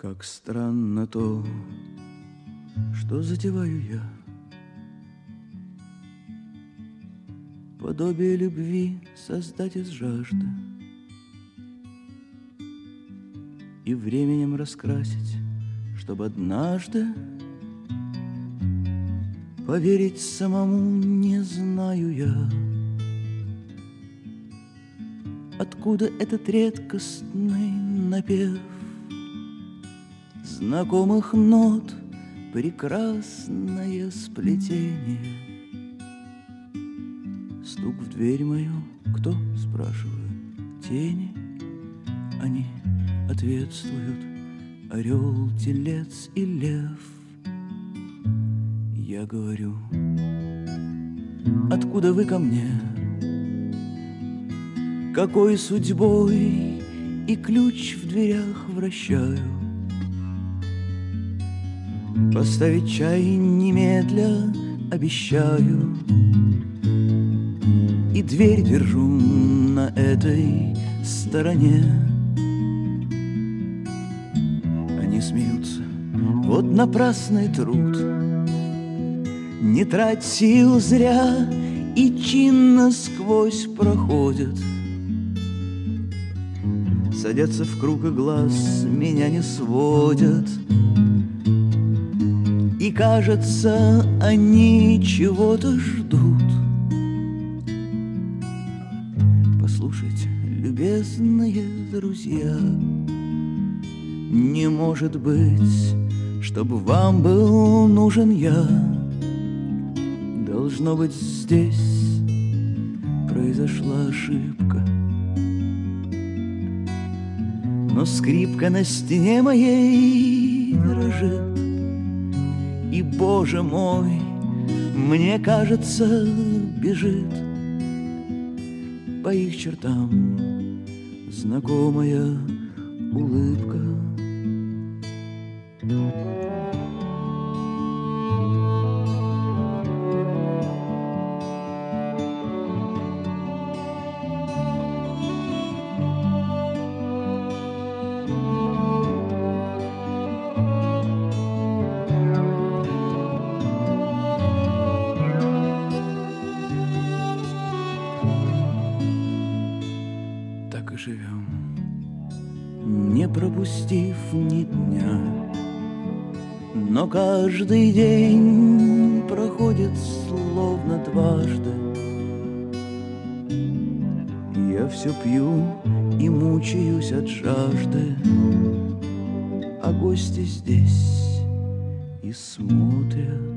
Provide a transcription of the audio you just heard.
Как странно то, что затеваю я. Подобие любви создать из жажды и временем раскрасить, чтобы однажды поверить самому не знаю я. Откуда этот редкостный напев знакомых нот, прекрасное сплетение? Стук в дверь мою, кто, спрашиваю, тени? Они ответствуют: орел, телец и лев. Я говорю: откуда вы ко мне? Какой судьбой? И ключ в дверях вращаю. Поставить чай немедля обещаю, и дверь держу на этой стороне. Они смеются: вот напрасный труд, не трать сил зря, и чинно сквозь проходят. Садятся в круг и глаз меня не сводят, и, кажется, они чего-то ждут. Послушайте, любезные друзья, не может быть, чтобы вам был нужен я. Должно быть, здесь произошла ошибка. Но скрипка на стене моей дрожит, и, Боже мой, мне кажется, бежит по их чертам знакомая улыбка. Так и живем, не пропустив ни дня, но каждый день проходит словно дважды. Я все пью и мучаюсь от жажды, а гости здесь и смотрят.